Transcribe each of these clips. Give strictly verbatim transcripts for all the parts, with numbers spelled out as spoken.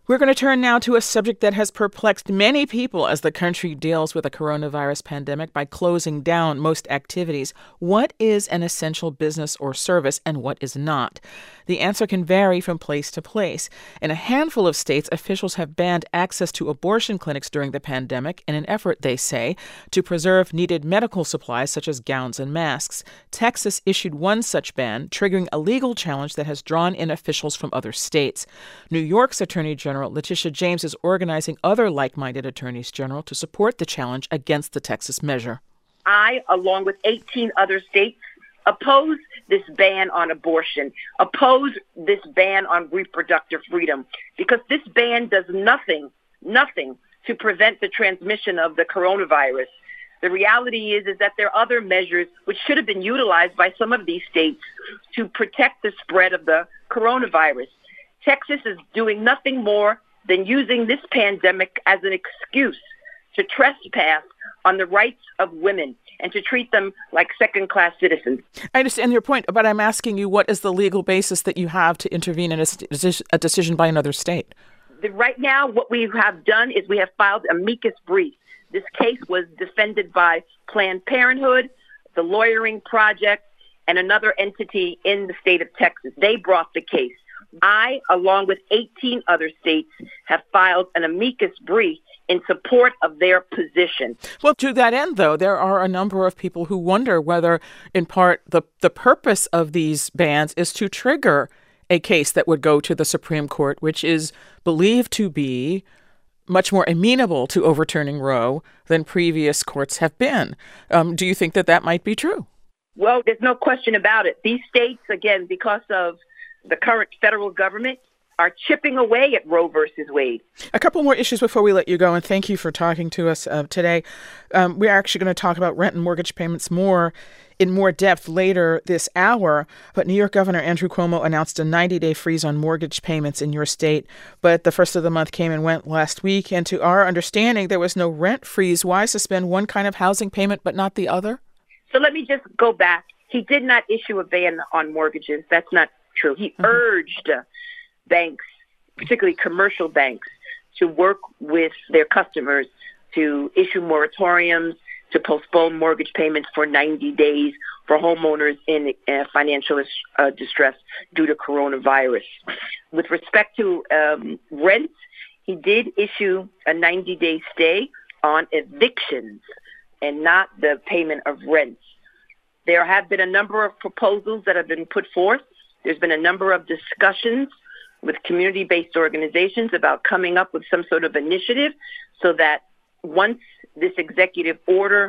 We're going to turn now to a subject that has perplexed many people as the country deals with the coronavirus pandemic by closing down most activities. What is an essential business or service and what is not? The answer can vary from place to place. In a handful of states, officials have banned access to abortion clinics during the pandemic in an effort, they say, to preserve needed medical supplies such as gowns and masks. Texas issued one such ban, triggering a legal challenge that has drawn in officials from other states. New York's Attorney General Letitia James is organizing other like-minded attorneys general to support the challenge against the Texas measure. I, along with eighteen other states, oppose this ban on abortion, oppose this ban on reproductive freedom, because this ban does nothing, nothing to prevent the transmission of the coronavirus. The reality is, is that there are other measures which should have been utilized by some of these states to protect the spread of the coronavirus. Texas is doing nothing more than using this pandemic as an excuse to trespass on the rights of women and to treat them like second-class citizens. I understand your point, but I'm asking you, what is the legal basis that you have to intervene in a, a decision by another state? The, right now, what we have done is we have filed amicus brief. This case was defended by Planned Parenthood, the Lawyering Project, and another entity in the state of Texas. They brought the case. I, along with eighteen other states, have filed an amicus brief in support of their position. Well, to that end, though, there are a number of people who wonder whether, in part, the, the purpose of these bans is to trigger a case that would go to the Supreme Court, which is believed to be much more amenable to overturning Roe than previous courts have been. Um, do you think that that might be true? Well, there's no question about it. These states, again, because of the current federal government, are chipping away at Roe versus Wade. A couple more issues before we let you go, and thank you for talking to us uh, today. Um, we're actually going to talk about rent and mortgage payments more in more depth later this hour, but New York Governor Andrew Cuomo announced a ninety-day freeze on mortgage payments in your state, but the first of the month came and went last week, and to our understanding, there was no rent freeze. Why suspend one kind of housing payment but not the other? So let me just go back. He did not issue a ban on mortgages. That's not true. He mm-hmm. urged uh, banks, particularly commercial banks, to work with their customers to issue moratoriums, to postpone mortgage payments for ninety days for homeowners in uh, financial uh, distress due to coronavirus. With respect to um, rent, he did issue a ninety-day stay on evictions and not the payment of rents. There have been a number of proposals that have been put forth. There's been a number of discussions with community-based organizations about coming up with some sort of initiative so that once this executive order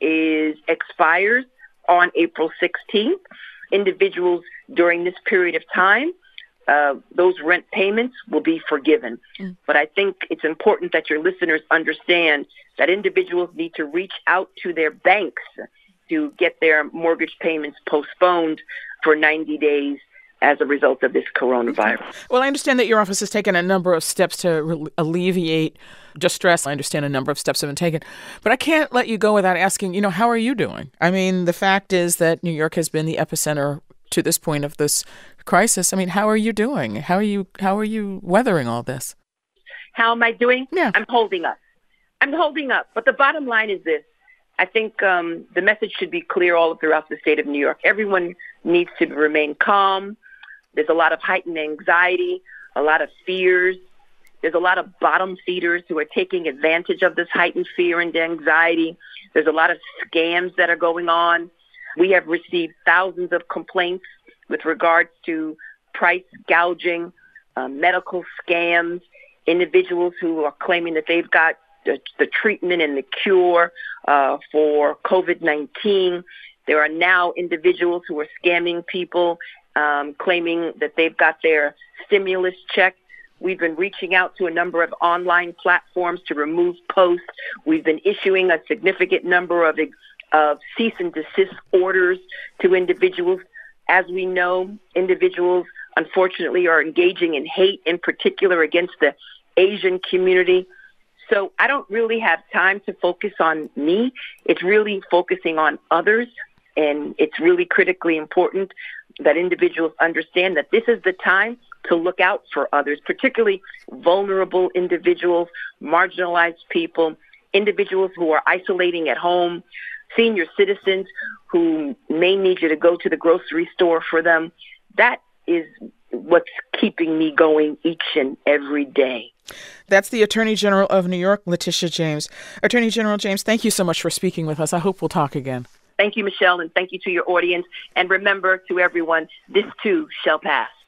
is expires on April sixteenth, individuals during this period of time, uh, those rent payments will be forgiven. Mm. But I think it's important that your listeners understand that individuals need to reach out to their banks to get their mortgage payments postponed for ninety days as a result of this coronavirus. Well, I understand that your office has taken a number of steps to re- alleviate distress. I understand a number of steps have been taken. But I can't let you go without asking, you know, how are you doing? I mean, the fact is that New York has been the epicenter to this point of this crisis. I mean, how are you doing? How are you, how are you weathering all this? How am I doing? Yeah. I'm holding up. I'm holding up. But the bottom line is this. I think um, the message should be clear all throughout the state of New York. Everyone needs to remain calm. There's a lot of heightened anxiety, a lot of fears. There's a lot of bottom feeders who are taking advantage of this heightened fear and anxiety. There's a lot of scams that are going on. We have received thousands of complaints with regards to price gouging, uh, medical scams, individuals who are claiming that they've got the, the treatment and the cure uh, for COVID nineteen. There are now individuals who are scamming people, Um, claiming that they've got their stimulus check. We've been reaching out to a number of online platforms to remove posts. We've been issuing a significant number of, of cease and desist orders to individuals. As we know, individuals, unfortunately, are engaging in hate, in particular against the Asian community. So I don't really have time to focus on me. It's really focusing on others. And it's really critically important that individuals understand that this is the time to look out for others, particularly vulnerable individuals, marginalized people, individuals who are isolating at home, senior citizens who may need you to go to the grocery store for them. That is what's keeping me going each and every day. That's the Attorney General of New York, Letitia James. Attorney General James, thank you so much for speaking with us. I hope we'll talk again. Thank you, Michelle, and thank you to your audience. And remember, to everyone, this too shall pass.